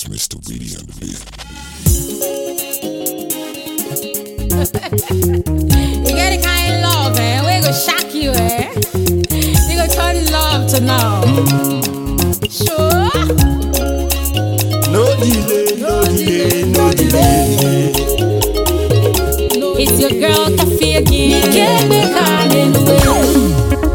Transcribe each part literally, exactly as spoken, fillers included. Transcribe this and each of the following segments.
Mister Weedy on the beat. You get the kind of love, eh? We gonna shock you, eh? You gonna turn love to now. Sure? No delay, no delay, no delay. It's your girl Cafe again. You can't be calling away.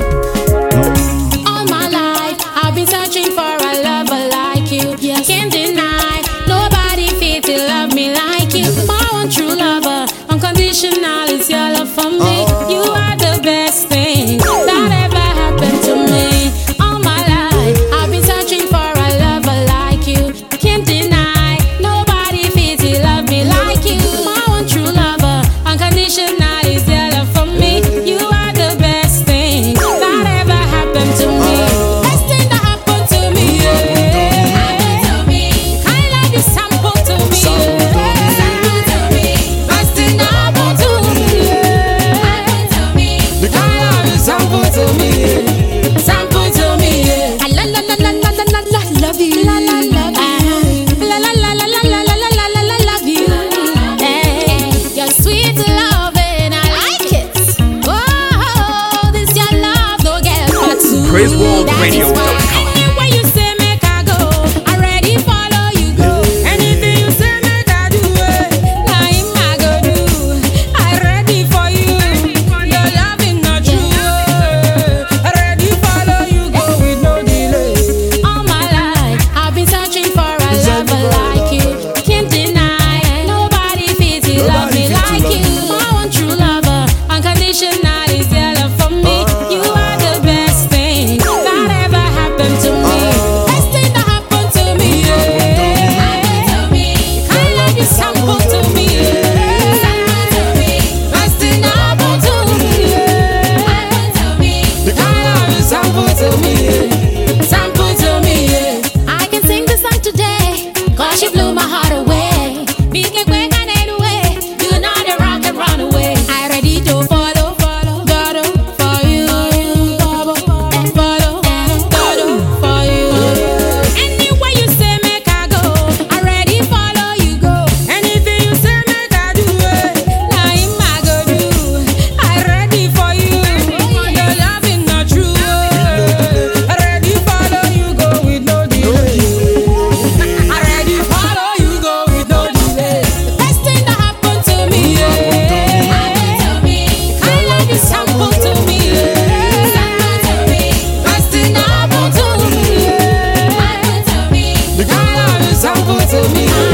All my life, I've been searching for a lover like you. Yes. Can't deny, nobody fit to love me like you. My one true lover, unconditional is your love for me. You are the best thing that ever happened to me. All my life, I've been searching for a lover like you. Can't deny, nobody fit to love me like you. My one true lover, unconditional is your love for me. You are the best thing that ever happened to me. Best thing that happened to me, yeah. Happened to me. I love you, sample to me, yeah. Sample to me. Best thing that happened to me, yeah. Happened to me. I love you, sample to me, yeah. Sample to me, yeah. I la la la la la la la la love you, la la love you, la la la la la la la la la la la love you. Hey, you're sweet loving, I like it. Oh, this your love, no get but to praise world radio dot com. Anywhere you say make I go, I ready follow you go. Anything you say make I do it. Now him I go do. I ready for you. Your love is not true. I ready follow you go with no delay. All my life I've been searching for a lover like you. Can't deny, nobody fit to love me like you. My one true lover, unconditional is your love for me. You are the best thing that ever happened to me. Best thing that happened to me, yeah. Happened to me. I love you, sample to me, yeah. Sample to me. Best thing that happened to me, yeah. Happened to me. I love you, sample to me, yeah. Sample to me, yeah. I can sing this song today, cause you blew my heart away. Big like way can anyway. You know the rock and run away. I ready to follow, follow, gotta for you, follow, and follow, gotta for you. Anywhere you say make I go, I ready follow you go. Anything you say make I do it. Now him I go do. I ready for you. Your love is not true. I ready follow you go with no delay. I ready follow you go with no delay. Best thing that happened to me, yeah. Happened to me. I love you, sample to me, yeah. Sample to me. Best thing that happened to me, yeah. Happened to me. I love you, sample to me.